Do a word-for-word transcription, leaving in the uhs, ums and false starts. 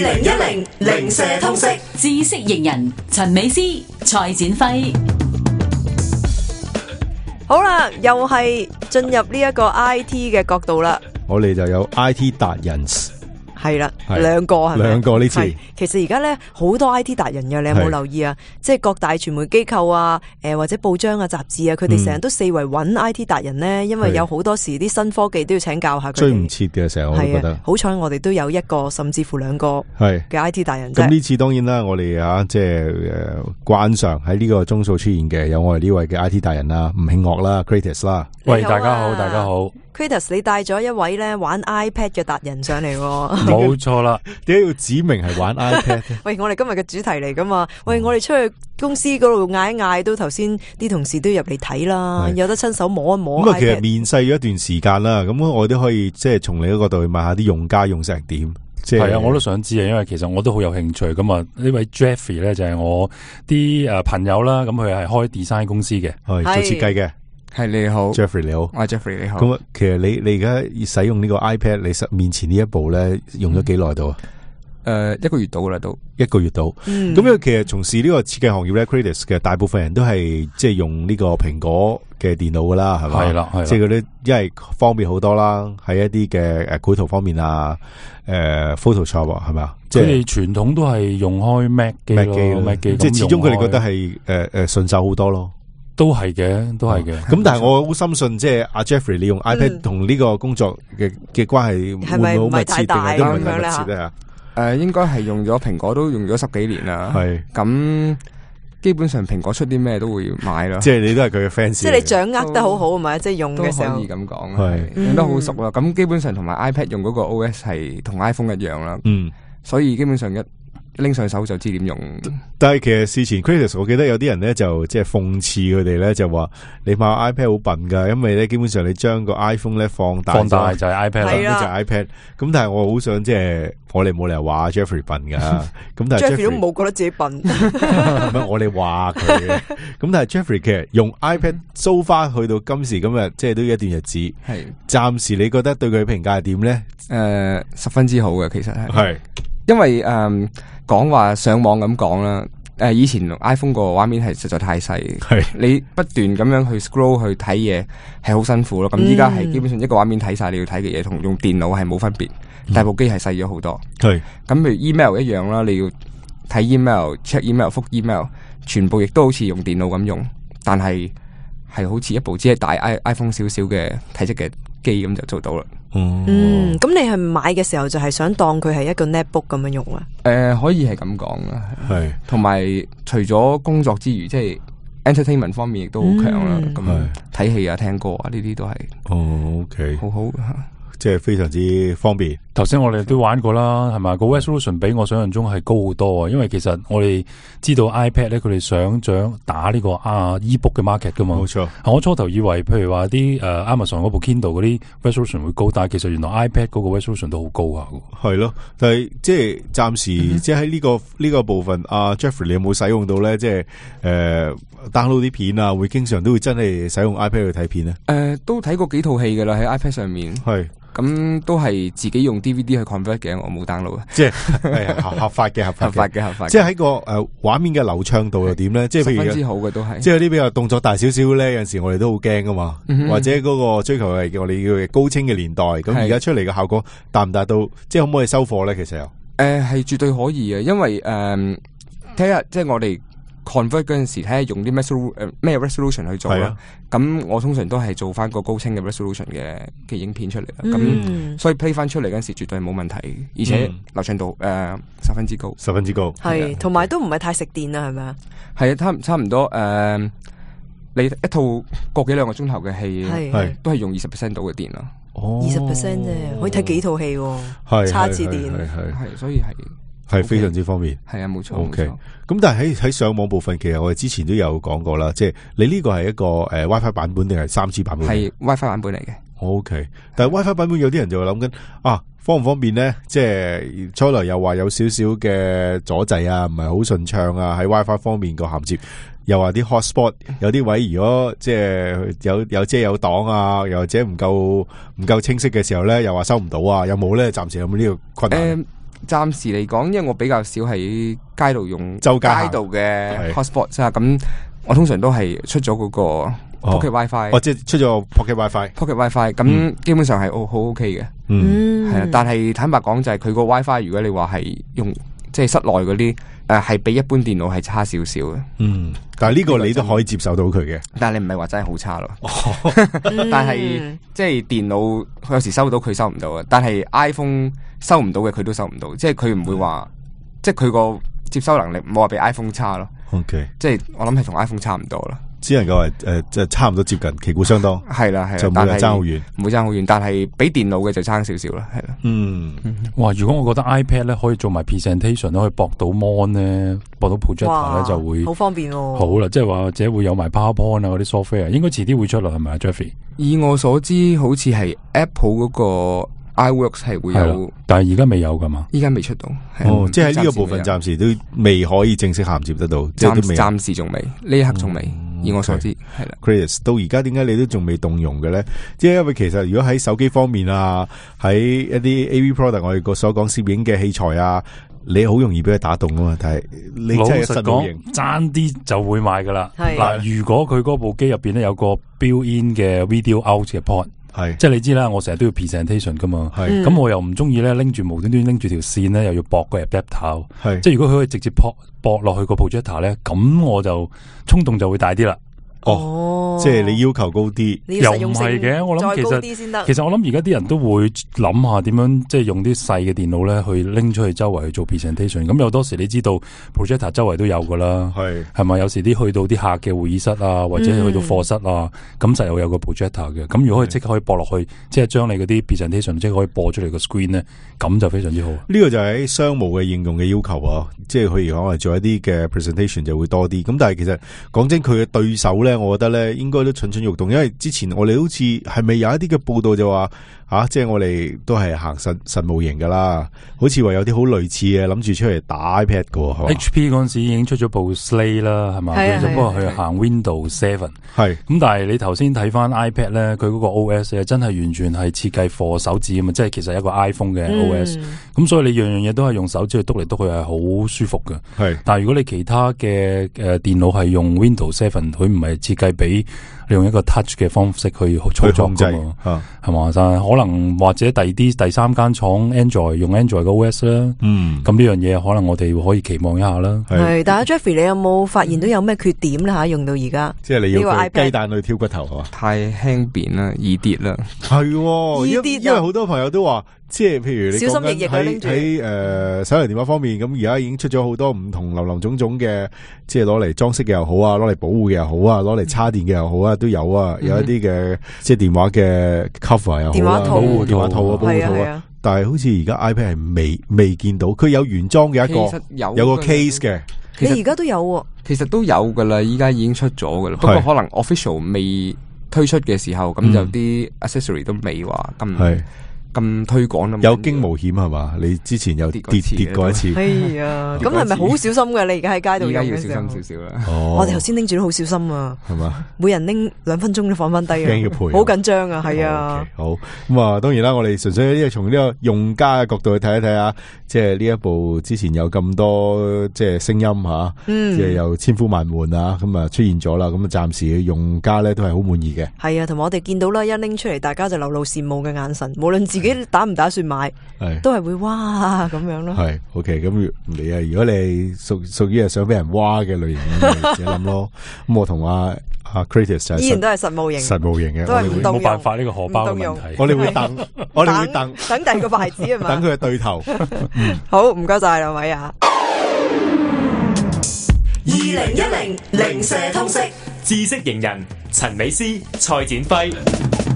零一零零舍通識知識型人陳美詩、蔡展輝。 好啦，又係進入呢一個 I T 嘅角度啦。 我哋就有 I T 達人， 係啦，兩個係咪？ 兩個呢次。 其實而家咧好多 I T 達人嘅，你有冇留意啊？即係各大傳媒機構啊，誒、呃、或者報章啊、雜誌啊，佢哋成日都四圍揾 I T 達人咧，因為有好多時啲新科技都要請教下佢哋。追唔切嘅成日我都覺得。好彩我哋都有一個甚至乎兩個嘅 I T 達人。咁呢次當然啦，我哋啊即係誒慣常喺呢個鐘數出現嘅，有我哋呢位嘅 I T 達人啦，吳慶岳啦 ，Kratos 啦。 喂，大家好，大家好。 Kratos， 你帶咗一位咧玩 iPad 嘅達人上嚟。 冇錯啦， 點解要指明係玩 iPad？ 喂，我哋今日嘅主題嚟噶嘛？喂，我哋出去公司嗰度嗌一嗌，都頭先啲同事都入嚟睇啦，有得親手摸一摸。 咁啊，其實面世咗一段時間啦，咁我都可以即係從另一個角度去問下啲用家用成點。即係係啊，我都想知啊，因為其實我都好有興趣。咁啊，呢位 Jeffrey 咧就係我啲誒朋友啦，咁佢係開 design 公司嘅， 係做設計嘅。 係你好 ，Jeffrey 你好， 我係 Jeffrey 你好。 咁啊，其實你你而家使用呢個 iPad，你實面前呢一部咧，用咗幾耐到啊？ 誒、呃，一個月到啦，都一個月到。咁、嗯、因為其實從事呢個設計行業咧 ，Kratos 嘅大部分人都係即係用呢個蘋果嘅電腦噶啦，係咪？ 係啦，係啦。 即係嗰啲因為方便好多啦，喺一啲嘅誒繪圖方面啊，誒、呃、Photoshop 係咪啊？ 佢哋傳統都係用開 Mac 機咯 ，Mac 機， 即係始終佢哋覺得係誒誒順手好多咯。 都係嘅，都係嘅。咁、 嗯、但係我好深信，即係阿 Jeffrey，你用 iPad 同呢個工作嘅嘅關係會唔會好密切，定係都唔係太密切咧？吓， 誒，應該係用咗蘋果都用咗十幾年啦。係咁，基本上蘋果出啲咩都會買啦。 即係你都係佢嘅 fans。 即係你掌握得好好，係咪？即係用嘅時候可以咁講，係用得好熟啦。咁、嗯、基本上同埋 iPad 用嗰個 O S 係同 iPhone 一樣啦。嗯，所以基本上一拎上手就知點用。 但係其實事前 Kratos 我記得有啲人咧就即係諷刺佢哋咧，就話你買 iPad 好笨噶，因為咧基本上你將個 iPhone 咧放大， 放大就係 iPad 啦， 就係 iPad。咁但係我好想即係我哋冇理由話 Jeffrey 笨噶，咁但係 Jeffrey 都冇覺得自己笨。 咁我哋話佢嘅，咁但係 Jeffrey 其實用 iPad 搜翻去到今時今日，即係都一段日子。係暫時你覺得對佢評價係點咧？ 誒、呃，十分之好嘅，其實係。係因為誒。呃講話上網咁講啦，誒，以前 iPhone 個畫面係實在太細，係你不斷咁樣去 scroll 去睇嘢係好辛苦咯。咁依家係基本上一個畫面睇晒你要睇嘅嘢，同用電腦係冇分別，但部機係細咗好多。係咁，譬如 email 一樣啦，你要睇 email、check email、覆 email， 全部亦都好似用電腦咁用，但係係好似一部只係大 iPhone 少少嘅體積嘅機咁就做到啦。 嗯，咁你係買嘅時候就係想當佢係一個 netbook 咁樣用啊？ 誒、呃，可以係咁講啦，係。同埋除咗工作之餘，即係 entertainment 方面亦都好強啦。咁睇戲啊、聽歌啊，呢啲都係。哦 ，OK， 好好。 即係非常之方便。 頭先我哋都玩過啦，係咪？個 resolution 比我想象中係高好多啊！因為其實我哋知道 iPad 咧，佢哋想想打呢個啊 ebook 嘅 market 噶嘛。冇錯。我初頭以為，譬如話啲誒 Amazon 嗰部 Kindle 嗰啲 resolution 會高，但係其實原來 iPad 嗰個 resolution 都好高啊。 係咯，但係即係暫時、嗯、即係喺呢個呢、呢個部分，阿、啊、Jeffrey 你有冇使用到咧？即係誒、呃、download 啲片啊，會經常都會真係使用 iPad 去睇片咧？誒、 呃，都睇過幾套戲噶啦，喺 iPad 上面。係。咁都係自己用 D V D 去 convert 嘅，我冇 download 嘅，即係係合合法嘅，合法嘅，合法嘅。即係喺個誒畫面嘅流暢度又點咧？即係譬如十分之好嘅都係，即係有啲比較動作大少少咧，有陣時我哋都好驚噶嘛、嗯，或者嗰個追求係我哋叫嘅高清嘅年代，咁而家出嚟嘅效果達唔達到？即係可唔可以收貨咧？其實又誒係絕對可以嘅，因為誒睇下即係我哋 convert 嗰陣時睇下用啲咩 resolution 咩 resolution 去做啦。咁我通常都係做翻個高清嘅 resolution 嘅嘅影片出嚟啦。咁、嗯、所以 play 翻出嚟嗰陣時絕對係冇問題，而且流暢度誒、呃、十分之高，十分之高。 係，同埋都唔係太食電啊，係咪啊？係啊，差差唔多誒、呃，你一套個幾兩個鐘頭嘅戲，係都係用二十 percent 到嘅電啦。 哦，二十 percent 啫，可以睇幾套戲喎，差字電係，所以係。 係非常之方便， 係啊，冇錯。 OK，咁但係喺喺上網部分，其實我哋之前都有講過啦，即係你呢個係一個誒、呃、WiFi 版本定係三 G 版本？係 WiFi 版本嚟嘅。OK，但係 WiFi 版本有啲人就諗緊啊，方唔方便咧？即係初來又話有少少嘅阻滯啊，唔係好順暢啊，喺 WiFi 方面個銜接，又話啲 hotspot 有啲位如果即係有有遮有擋啊，又或者唔夠唔夠清晰嘅時候咧，又話收唔到啊，有冇咧？暫時有冇呢個困難？呃暫時嚟講，因為我比較少喺街度用周街度嘅 hotspot 啊，咁我通常都係出咗嗰個 Pocket WiFi， 哦，即係出咗 Pocket WiFi，Pocket WiFi，咁基本上係好 OK 嘅，嗯，係啊，但係坦白講就係佢個 WiFi，如果你話係用即係室內嗰啲，誒係比一般電腦係差少少嘅，嗯，但係呢個你都可以接受到佢嘅，但係你唔係話真係好差咯，但係即係電腦佢有時收到佢收唔到啊，但係 iPhone 收唔到嘅佢都收唔到，即係佢唔會話，即係佢個接收能力唔好話比 iPhone 差咯。OK， 即係我諗係同 iPhone 差唔多啦，只能夠係誒即係差唔多接近，旗鼓相當。係啦係啦，就唔會爭好遠，唔會爭好遠，但係比電腦嘅就差少少啦，係啦。嗯， 哇！如果我覺得 iPad 咧可以做埋 presentation， 可以駁到 mon 咧，駁到 projector 咧就會好方便喎。 好啦，即係話或者會有埋 PowerPoint 啊嗰啲 software， 應該遲啲會出啦，係咪啊 Jeffrey？ 以我所知，好似係 Apple 嗰個。iWorks 係會有， 但係而家未有噶嘛？ 依家未出到， 哦，即係喺呢個部分暫時都未可以正式銜接得到， 暫暫時仲未，呢一刻仲未。以我所知係啦。 Chris 到而家點解你都仲未動用嘅咧？即係因為其實如果喺手機方面啊，喺一啲 A V product 我哋個所講攝影嘅器材啊，你好容易俾佢打動啊嘛。但係你真係實講爭啲就會買噶啦。嗱，如果佢嗰部機入邊咧有個 built-in 嘅 video out 嘅 port。係，即係你知啦，我成日都要 presentation 噶嘛，咁、嗯、我又唔中意咧拎住無端端拎住條線咧，又要駁個 adapter，即係如果佢可以直接駁駁落去個 projector 咧，咁我就衝動就會大啲啦。 哦，即係你要求高啲， 又唔係嘅。我諗其實其實我諗而家啲人都會諗下點樣，即係用啲細嘅電腦咧去拎出去周圍去做 presentation。咁有多時你知道 projector 周圍都有噶啦，係係咪？有時啲去到啲客嘅會議室啊，或者去到課室啊，咁就有有個 projector 嘅。咁如果可以即刻可以播落去，即係將你嗰啲 presentation 即係可以播出嚟個 screen 咧，咁就非常之好。 呢個就係商務嘅應用嘅要求啊，即係佢如果係做一啲嘅 presentation 就會多啲。咁但係其實講真，佢嘅對手咧。我覺得咧，應該都蠢蠢欲動，因為之前我哋好似係咪有一啲嘅報道就話啊，即係我哋都係行實實模型噶啦，好似話有啲好類似嘅諗住出嚟打 iPad 嘅。 H P 嗰陣時已經出咗部 Slate 啦，係嘛？佢只不過佢行 Windows Seven。係咁，但係你頭先睇翻 iPad 咧，佢嗰個 O S 咧，真係完全係設計 for 手指啊嘛，即係其實一個 iPhone 嘅 O S。咁、嗯、所以你樣樣嘢都係用手指去篤嚟篤去係好舒服嘅。係，但係如果你其他嘅誒、呃、電腦係用 Windows Seven， 佢唔係設計俾你用一個 touch 嘅方式去操作噶嘛，係嘛？但係可能或者第二啲第三間廠 Android 用 Android 嘅 O S 啦，嗯，咁呢樣嘢可能我哋可以期望一下啦。 係，但係 Jeffrey 你有冇發現到有咩缺點咧吓？用到而家， 即係你要雞蛋去挑骨頭係嘛？ 太輕便啦，易跌啦， 係，易跌， 因為好多朋友都話。即係譬如你小心翼翼喺喺誒手提電話方面，咁而家已經出咗好多唔同林林種種嘅，即係攞嚟裝飾嘅又好啊，攞嚟保護嘅又好啊，攞嚟插電嘅又好啊，都有啊，嗯、有一啲嘅即係電話嘅 cover 又好啊，保護電話套啊，保護套啊。但係好似而家 iPad 係未未見到，佢有原裝嘅一個有，有個 case 嘅。 你而家都有喎、啊， 其實都有噶啦，依家已經出咗噶啦，不過可能 official 未推出嘅時候，咁、嗯、就啲 accessory 都未話咁。咁推廣啊， 有驚無險係嘛？你之前有跌跌跌過一次， 係啊，咁係咪好小心嘅？你而家喺街度， 而家要小心少少啦。 哦，我哋頭先拎住都好小心啊，係嘛？每人拎兩分鐘都放翻低啊， 驚要賠， 好緊張啊，係啊。 好咁啊，當然啦，我哋純粹呢個從呢個用家嘅角度去睇一睇啊，即係呢一部之前有咁多即係聲音吓，即係又千呼萬喚啊，咁啊出現咗啦，咁啊暫時用家咧都係好滿意嘅。係啊，同埋我哋見到啦，一拎出嚟，大家就流露羨慕嘅眼神，無論自己打唔打算買，都係會哇咁樣咯。係 OK，咁你啊，如果你屬屬於係想俾人哇嘅類型，你自己諗咯。咁我同阿阿 Kratos 依然都係實務型， 實務型嘅， 都係唔動用。 冇辦法呢個荷包嘅問題， 我哋會等，我哋會等， 等第二個牌子係嘛？ 等佢嘅對頭。 好，唔該晒兩位啊！ 二零一零零舍通識知識型人陳美詩、蔡展輝。